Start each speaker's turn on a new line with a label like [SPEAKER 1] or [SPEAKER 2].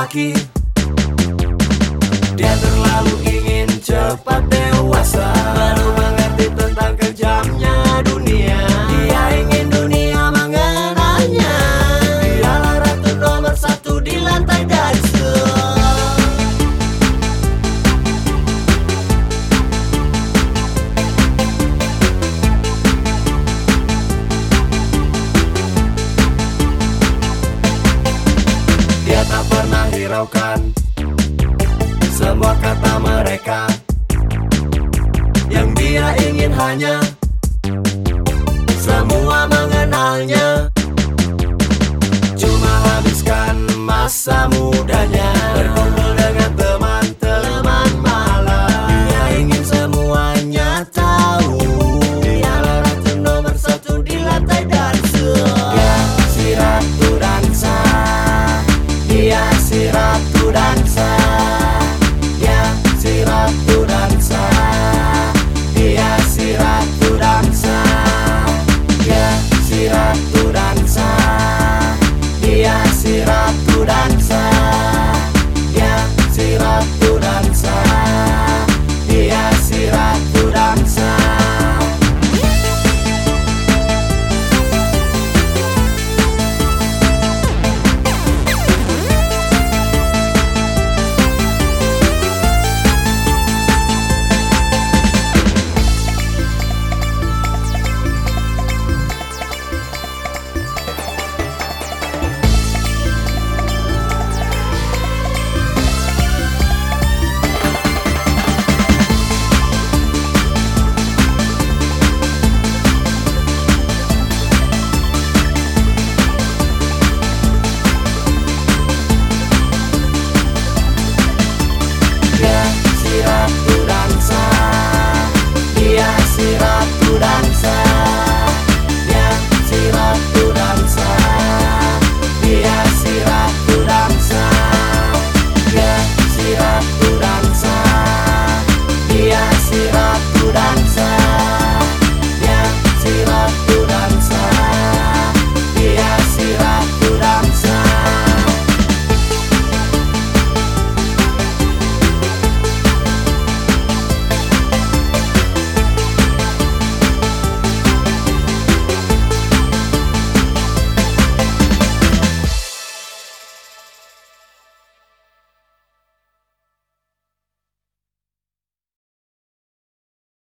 [SPEAKER 1] laki. Dia terlalu ingin cepat dewasa, baru mengerti tentang kejamnya dunia. Dia ingin dunia mengenalnya. Dialah ratu nomor satu di lantai dansa. Dia tak pernah hiraukan semua kata mereka. Yang dia ingin hanya semua mengenalnya. Cuma habiskan masa mudanya berkumpul dengan teman-teman malam. Dia ingin semuanya tahu. Dialah ratu nomor satu di lantai dansa. Dia si ratu dansa. Dia si ratu dansa. Dia si ratu dansa. Dia si ratu dansa. Dia si ratu dansa. Dia si ratu dansa.